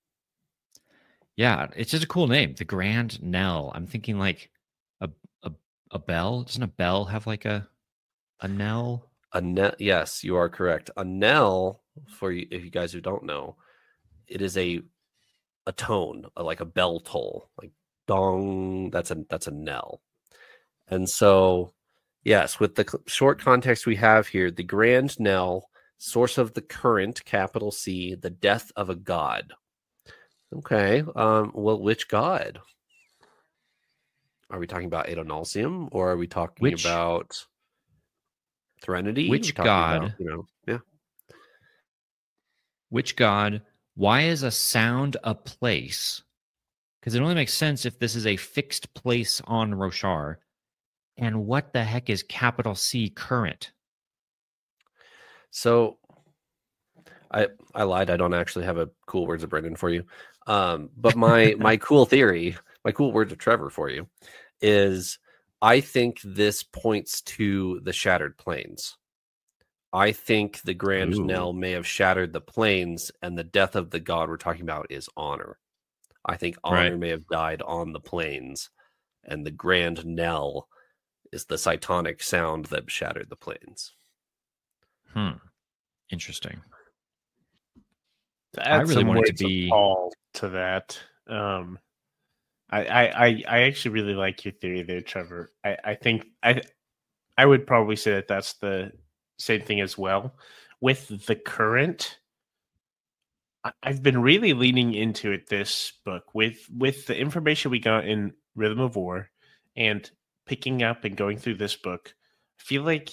Yeah, it's just a cool name. The Grand Knell. I'm thinking like a bell. Doesn't a bell have like a knell? Yes, you are correct. A knell, for you, if you guys who don't know, it is a tone, like a bell toll, like dong. That's a knell. And so, yes, with the short context we have here, the Grand Knell, source of the current, capital C, the death of a god. Okay. Well, which god? Are we talking about Adonalsium, or are we talking about Threnody? Which god? Yeah. Which god? Why is a sound a place? Because it only makes sense if this is a fixed place on Roshar. And what the heck is capital C current? So I lied. I don't actually have a cool Words of Brendan for you. But my cool theory, my cool Words of Trevor for you is, I think this points to the Shattered Plains. I think the Grand Knell may have shattered the plains, and the death of the god we're talking about is Honor. I think Honor may have died on the plains, and the Grand Knell is the cytonic sound that shattered the plains. Interesting. I really want it to be Paul to that. I actually really like your theory there, Trevor. I think I would probably say that that's the same thing as well. With the current, I've been really leaning into it this book with the information we got in Rhythm of War, and picking up and going through this book. I feel like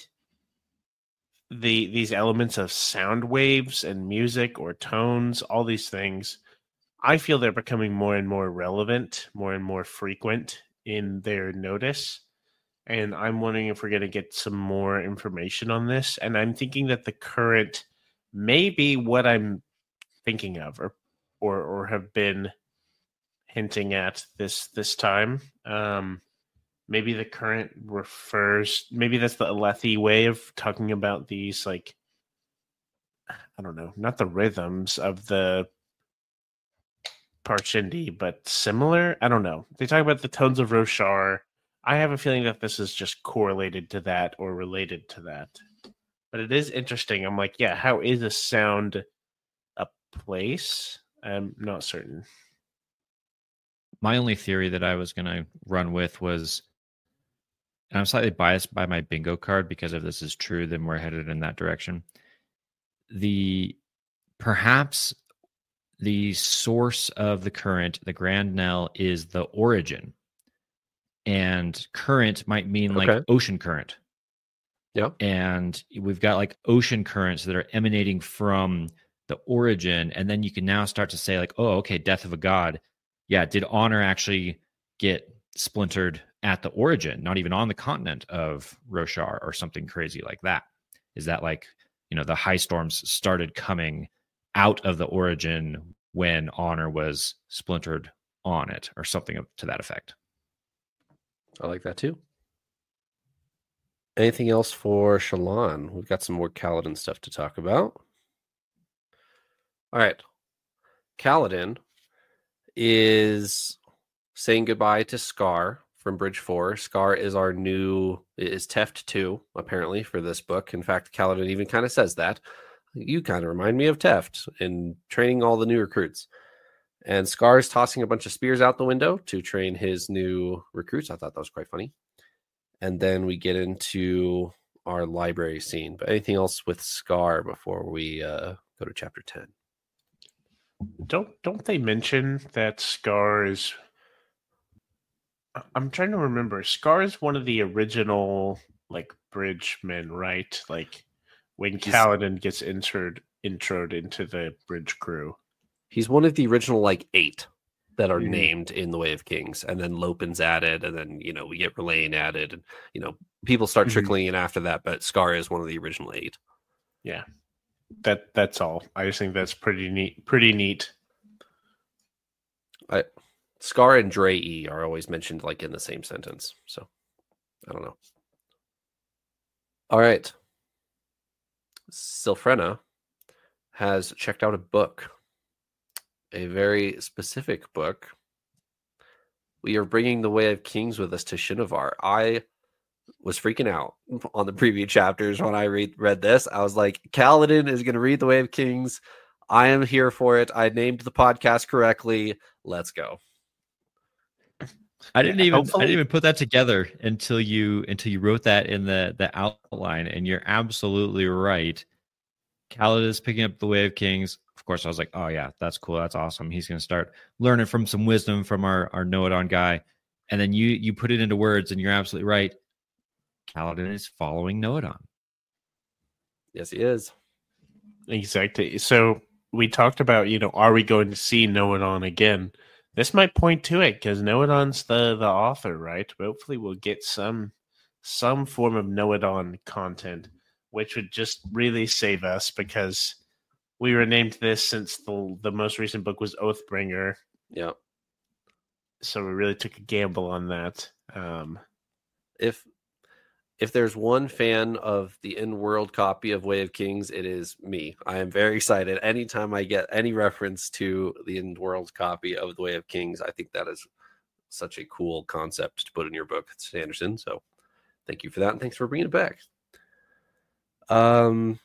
these elements of sound waves and music or tones, all these things, I feel they're becoming more and more relevant, more and more frequent in their notice. And I'm wondering if we're going to get some more information on this. And I'm thinking that the current may be what I'm thinking of, or have been hinting at this time. Maybe the current refers, maybe that's the Alethi way of talking about these like I don't know, not the rhythms of the Parshindi, but similar. I don't know. They talk about the tones of Roshar. I have a feeling that this is just correlated to that or related to that. But it is interesting. I'm like, yeah, how is a sound a place? I'm not certain. My only theory that I was going to run with was, and I'm slightly biased by my bingo card because if this is true, then we're headed in that direction. Perhaps the source of the current, the Grand Nell, is the origin. And current might mean like ocean current. Yeah. And we've got like ocean currents that are emanating from the origin. And then you can now start to say like, oh, okay, death of a god. Yeah. Did honor actually get splintered at the origin, not even on the continent of Roshar or something crazy like that? Is that like, the high storms started coming out of the origin when honor was splintered on it or something to that effect? I like that too. Anything else for Shallan? We've got some more Kaladin stuff to talk about. All right. Kaladin is saying goodbye to Scar from Bridge 4. Scar is is Teft 2, apparently, for this book. In fact, Kaladin even kind of says that. You kind of remind me of Teft in training all the new recruits. And Scar is tossing a bunch of spears out the window to train his new recruits. I thought that was quite funny. And then we get into our library scene. But anything else with Scar before we go to chapter 10? Don't they mention that Scar is... I'm trying to remember. Scar is one of the original, like, bridgemen, right? Like, when Kaladin gets introed into the bridge crew. He's one of the original, like, 8 that are named in the Way of Kings. And then Lopin's added, and then, we get Rlain added. And, people start trickling in after that, but Scar is one of the original 8. Yeah. That's all. I just think that's pretty neat. Scar and Dre-E are always mentioned like in the same sentence. So I don't know. All right. Sylphrena has checked out a book, a very specific book. We are bringing the Way of Kings with us to Shinovar. I was freaking out on the preview chapters when I read this. I was like, Kaladin is going to read the Way of Kings. I am here for it. I named the podcast correctly. Let's go. I didn't even put that together until you wrote that in the outline, and you're absolutely right. Kaladin is picking up the Way of Kings. Of course, I was like, oh yeah, that's cool. That's awesome. He's going to start learning from some wisdom from our Noadon guy. And then you put it into words, and you're absolutely right. Kaladin is following Noadon. Yes, he is. Exactly. So we talked about, are we going to see Noadon again? This might point to it because Noadon's the author, right? Hopefully we'll get some form of Noadon content, which would just really save us because we were named this since the most recent book was Oathbringer. Yeah. So we really took a gamble on that. If there's one fan of the in-world copy of Way of Kings, it is me. I am very excited. Anytime I get any reference to the in-world copy of the Way of Kings, I think that is such a cool concept to put in your book, Sanderson. So thank you for that, and thanks for bringing it back. Kaladin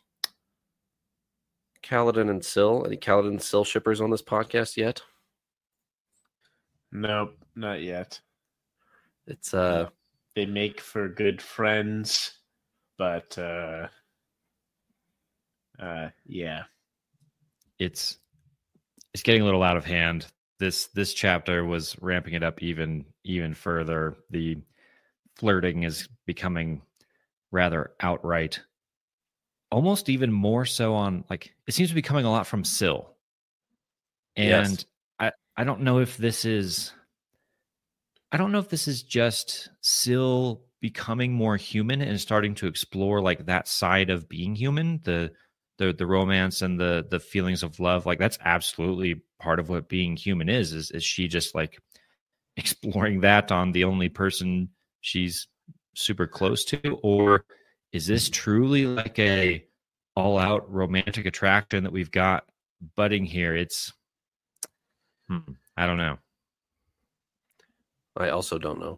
and Syl. Any Kaladin and Syl shippers on this podcast yet? Nope, not yet. It's They make for good friends, but yeah, it's getting a little out of hand. This chapter was ramping it up even further. The flirting is becoming rather outright, almost even more so on like it seems to be coming a lot from Syl. And yes. I don't know if this is just Syl becoming more human and starting to explore like that side of being human, the romance and the feelings of love. Like that's absolutely part of what being human is she just like exploring that on the only person she's super close to? Or is this truly like a all out romantic attraction that we've got budding here. It's, I don't know. I also don't know.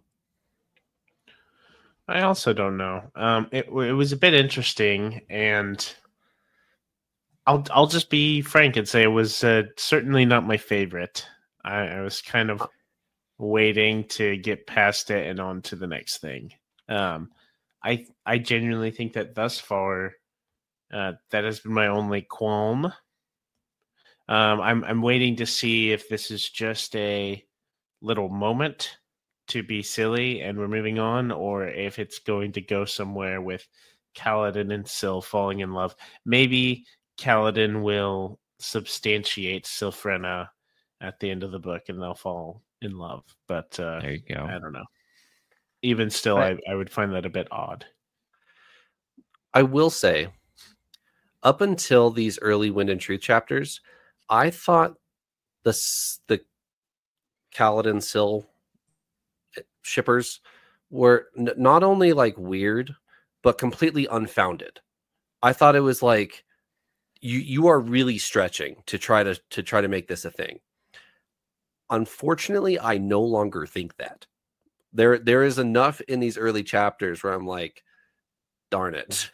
I also don't know. It was a bit interesting, and I'll just be frank and say it was certainly not my favorite. I was kind of waiting to get past it and on to the next thing. I genuinely think that thus far, that has been my only qualm. I'm waiting to see if this is just a little moment to be silly and we're moving on, or if it's going to go somewhere with Kaladin and Syl falling in love. Maybe Kaladin will substantiate Sylphrena at the end of the book and they'll fall in love. But There you go. I don't know. Even still, I would find that a bit odd. I will say, up until these early Wind and Truth chapters, I thought the Kaladin Syl shippers were not only like weird, but completely unfounded. I thought it was like you are really stretching to try to make this a thing. Unfortunately, I no longer think that. There is enough in these early chapters where I'm like, darn it.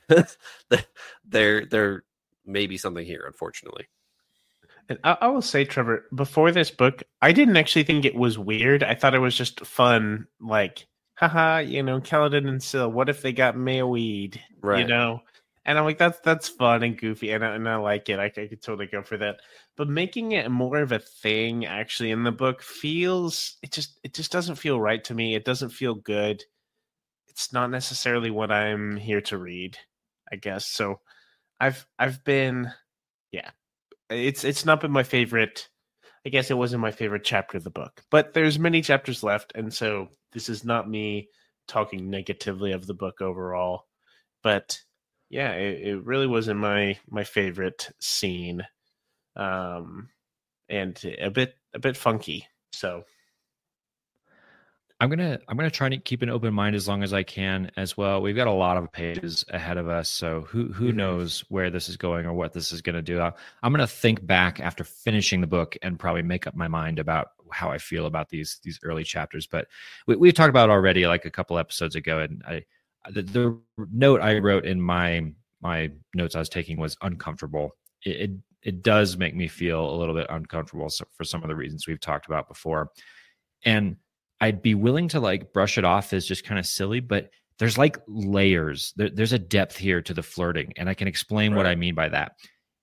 there may be something here, unfortunately. And I will say, Trevor, before this book, I didn't actually think it was weird. I thought it was just fun. Like, haha, Kaladin and Syl, what if they got Mayoweed? Right. And I'm like, that's fun and goofy, and I like it. I could totally go for that. But making it more of a thing actually in the book it just doesn't feel right to me. It doesn't feel good. It's not necessarily what I'm here to read, I guess. So I've been, yeah. It's not been my favorite. I guess it wasn't my favorite chapter of the book, but there's many chapters left, and so this is not me talking negatively of the book overall. But yeah, it really wasn't my favorite scene, and a bit funky. So I'm gonna try to keep an open mind as long as I can as well. We've got a lot of pages ahead of us, so who knows where this is going or what this is going to do. I'm gonna think back after finishing the book and probably make up my mind about how I feel about these early chapters. But we talked about it already like a couple episodes ago, and the note I wrote in my notes I was taking was uncomfortable. It does make me feel a little bit uncomfortable for some of the reasons we've talked about before, and I'd be willing to like brush it off as just kind of silly, but there's like layers. There's a depth here to the flirting, and I can explain what I mean by that.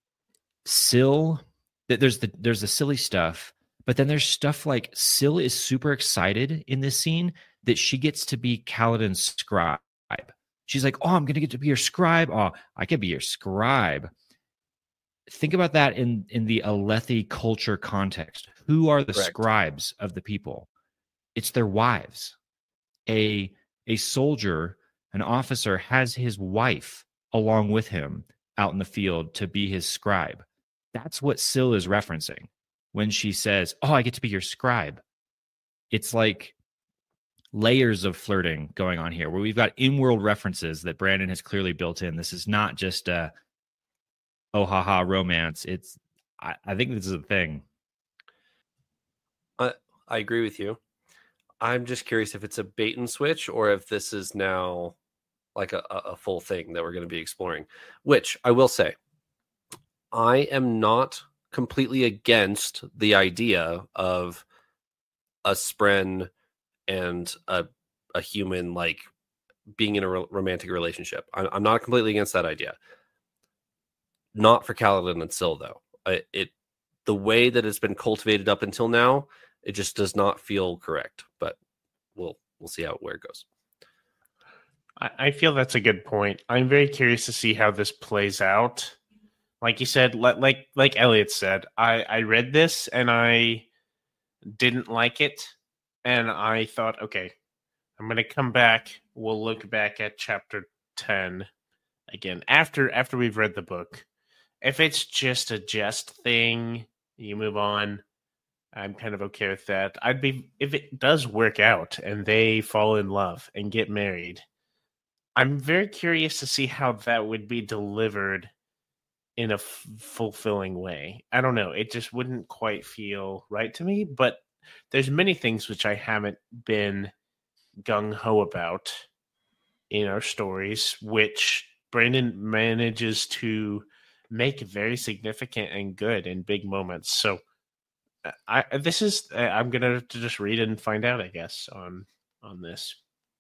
Syl, there's the silly stuff, but then there's stuff like Syl is super excited in this scene that she gets to be Kaladin's scribe. She's like, "Oh, I'm going to get to be your scribe. Oh, I could be your scribe." Think about that in the Alethi culture context. Who are the scribes of the people? It's their wives. A soldier, an officer, has his wife along with him out in the field to be his scribe. That's what Syl is referencing when she says, "Oh, I get to be your scribe." It's like layers of flirting going on here where we've got in-world references that Brandon has clearly built in. This is not just a oh haha romance. I think this is a thing. I agree with you. I'm just curious if it's a bait and switch or if this is now like a full thing that we're going to be exploring, which I will say, I am not completely against the idea of a Spren and a human like being in a romantic relationship. I'm not completely against that idea. Not for Kaladin and Syl, though. The way that it's been cultivated up until now, it just does not feel correct. But we'll see where it goes. I feel that's a good point. I'm very curious to see how this plays out. Like you said, like Elliot said, I read this and I didn't like it, and I thought, okay, I'm gonna come back. We'll look back at chapter 10 again after we've read the book. If it's just a jest thing, you move on. I'm kind of okay with that. I'd be, if it does work out and they fall in love and get married, I'm very curious to see how that would be delivered in a fulfilling way. I don't know. It just wouldn't quite feel right to me. But there's many things which I haven't been gung-ho about in our stories, which Brandon manages to make very significant and good in big moments. So I'm gonna just read it and find out, I guess, on this.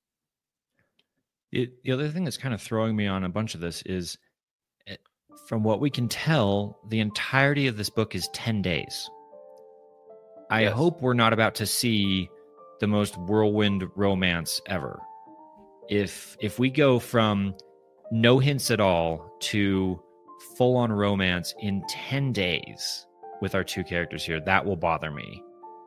The other thing that's kind of throwing me on a bunch of this is, from what we can tell, the entirety of this book is 10 days. I Yes. hope we're not about to see the most whirlwind romance ever. If we go from no hints at all to full-on romance in 10 days with our two characters here, that will bother me.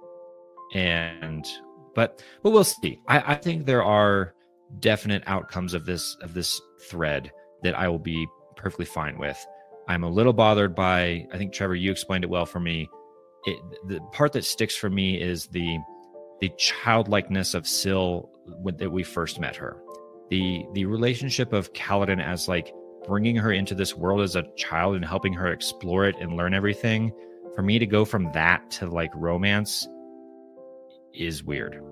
But we'll see. I think there are definite outcomes of this thread that I will be perfectly fine with. I'm a little bothered by, I think, Trevor, you explained it well for me. The part that sticks for me is the childlikeness of Syl that we first met her. The relationship of Kaladin as like bringing her into this world as a child and helping her explore it and learn everything. For me to go from that to like romance is weird.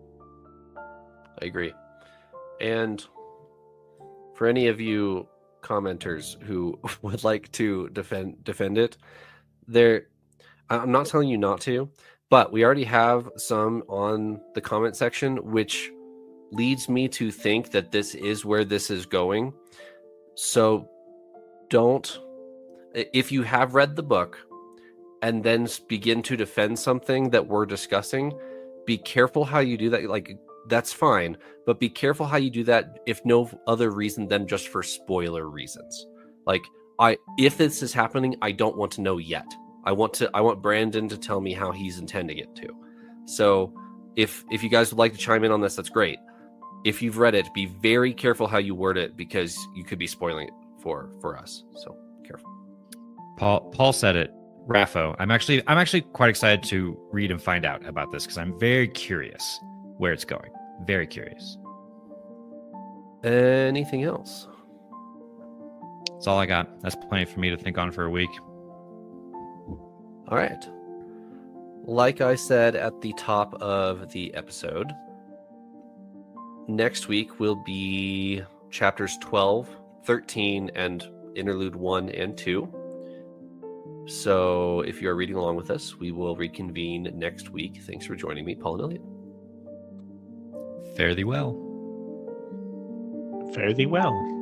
I agree. And for any of you commenters who would like to defend it, I'm not telling you not to, but we already have some on the comment section, which leads me to think that this is where this is going. So if you have read the book and then begin to defend something that we're discussing, be careful how you do that. Like, that's fine, but be careful how you do that if no other reason than just for spoiler reasons. Like, if this is happening, I don't want to know yet. I want Brandon to tell me how he's intending it to. So if you guys would like to chime in on this, that's great. If you've read it, be very careful how you word it, because you could be spoiling it for us. So careful. Paul said it. Raffo, I'm actually quite excited to read and find out about this because I'm very curious where it's going. Very curious. Anything else? That's all I got. That's plenty for me to think on for a week. All right. Like I said at the top of the episode, next week will be chapters 12, 13, and interlude 1 and 2. So if you're reading along with us, we will reconvene next week. Thanks for joining me, Paul and Elliot. Fare thee well. Fare thee well.